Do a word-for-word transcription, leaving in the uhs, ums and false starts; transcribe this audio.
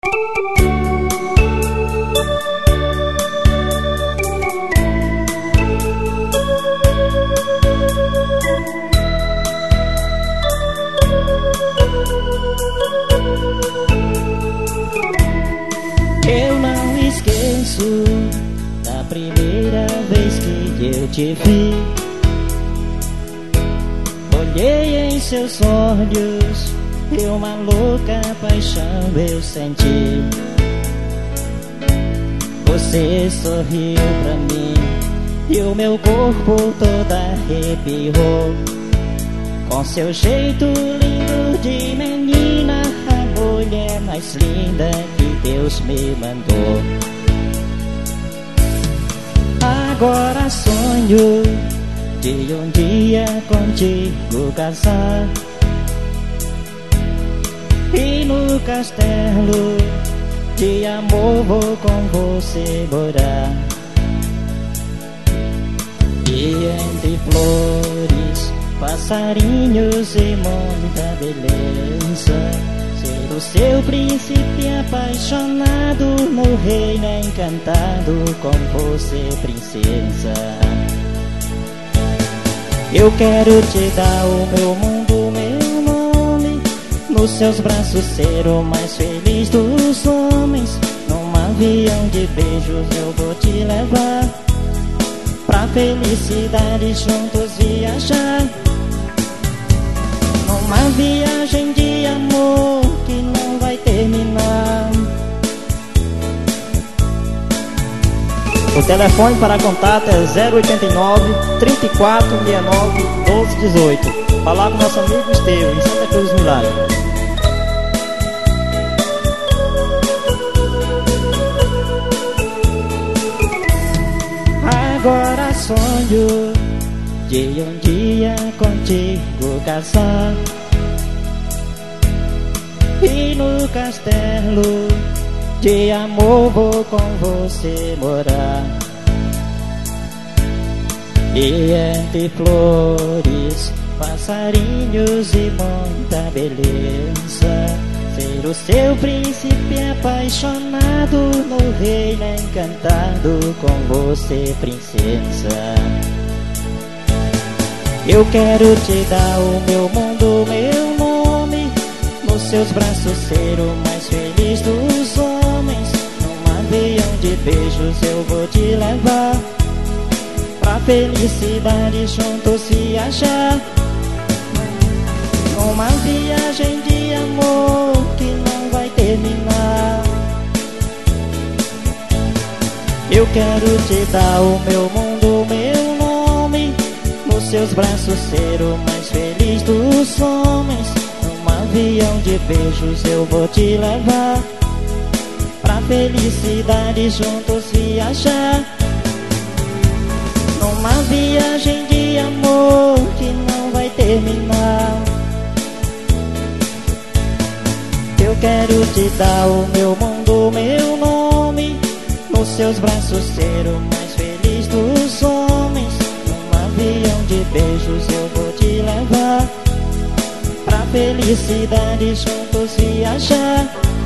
Eu não esqueço da primeira vez que eu te vi. Olhei em seus olhos e uma louca paixão eu senti. Você sorriu pra mim e o meu corpo todo arrepiou. Com seu jeito lindo de menina, a mulher mais linda que Deus me mandou. Agora sonho de um dia contigo casar e no castelo de amor vou com você morar. E entre flores, passarinhos e muita beleza, ser o seu príncipe apaixonado no reino encantado com você, princesa. Eu quero te dar o meu mundo, meu nome, nos seus braços ser o mais feliz dos homens. Num avião de beijos eu vou te levar pra felicidade juntos viajar. Numa viagem de amor que não vai terminar. O telefone para contato é zero oitenta e nove, trinta e quatro, sessenta e nove, doze, dezoito. Falar com nosso amigo Estevão, em Santa Cruz do Milagre. Agora sonho de um dia contigo casar e no castelo de amor vou com você morar. E entre flores, passarinhos e muita beleza, ser o seu príncipe apaixonado no reino encantado com você, princesa. Eu quero te dar o meu mundo, meu nome, nos seus braços ser o mais feliz dos homens. Num avião de beijos eu vou te levar pra felicidade juntos viajar. Numa viagem de amor que não vai terminar. Eu quero te dar o meu mundo, meu nome, nos seus braços ser o mais feliz dos homens. Num avião de beijos eu vou te levar pra felicidade juntos viajar. Numa viagem de amor que não vai terminar. Eu quero te dar o meu mundo, meu nome, nos seus braços ser o mais feliz dos homens. Num avião de beijos eu vou te levar pra felicidade juntos viajar.